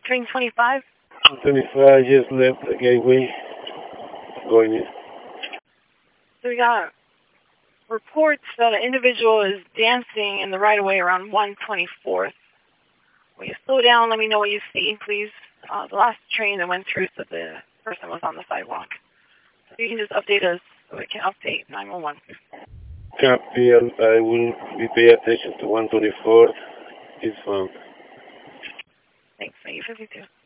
Train 25? 25 just left the gateway. Going in. So we got reports that an individual is dancing in the right-of-way around 124th. Will you slow down? Let me know what you see, please. The last train that went through said the person was on the sidewalk. So you can just update us so we can update 911. Copy. I will be paying attention to 124th. It's found. Thanks, 852.